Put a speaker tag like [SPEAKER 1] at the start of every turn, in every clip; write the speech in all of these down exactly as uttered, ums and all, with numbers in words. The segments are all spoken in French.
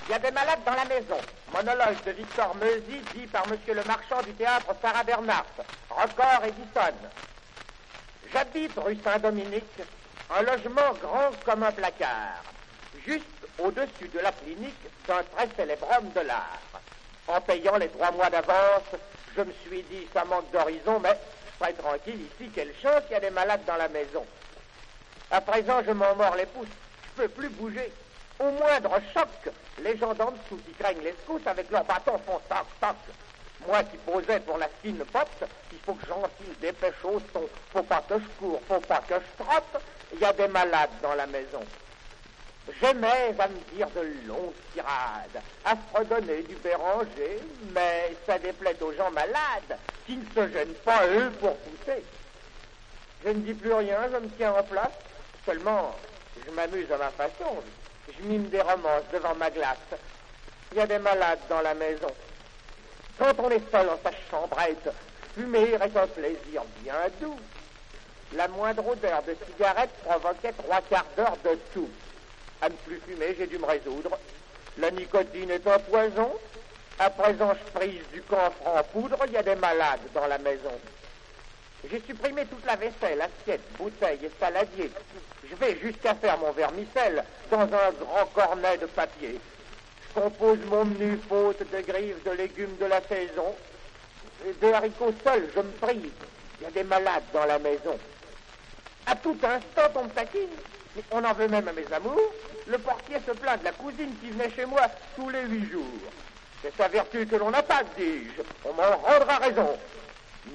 [SPEAKER 1] Il y a des malades dans la maison. Monologue de Victor Meusy, dit par monsieur le marchand du théâtre Sarah Bernhardt. Record Edison. J'habite rue Saint-Dominique, un logement grand comme un placard, juste au-dessus de la clinique d'un très célèbre homme de l'art. En payant les trois mois d'avance, je me suis dit, ça manque d'horizon, mais je serai tranquille ici, quelle chance, il y a des malades dans la maison. À présent, je m'en mords les pouces, je peux plus bouger. Au moindre choc, les gens d'en dessous qui craignent les secousses avec leurs bâtons font toc toc. Moi qui posais pour la fine pote, il faut que j'enfile des pêches au son. Faut pas que je cours, faut pas que je trotte. Il y a des malades dans la maison. J'aimais à me dire de longues tirades, à se redonner du Béranger, mais ça déplaît aux gens malades qui ne se gênent pas, eux, pour pousser. Je ne dis plus rien, je me tiens en place. Seulement, je m'amuse à ma façon. Je mime des romances devant ma glace. Il y a des malades dans la maison. Quand on est seul en sa chambrette, fumer est un plaisir bien doux. La moindre odeur de cigarette provoquait trois quarts d'heure de tout. À ne plus fumer, j'ai dû me résoudre. La nicotine est un poison. À présent, je prise du camphre en poudre. Il y a des malades dans la maison. J'ai supprimé toute la vaisselle, assiette, bouteille et saladier. Je vais jusqu'à faire mon vermicelle dans un grand cornet de papier. Je compose mon menu faute de grives de légumes de la saison. Et de haricots seuls, je me prive. Il y a des malades dans la maison. À tout instant, on me taquine. On en veut même à mes amours. Le portier se plaint de la cousine qui venait chez moi tous les huit jours. C'est sa vertu que l'on attaque, dis-je. On m'en rendra raison.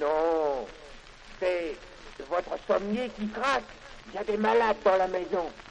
[SPEAKER 1] Non, c'est votre sommier qui craque. Il y a des malades dans la maison.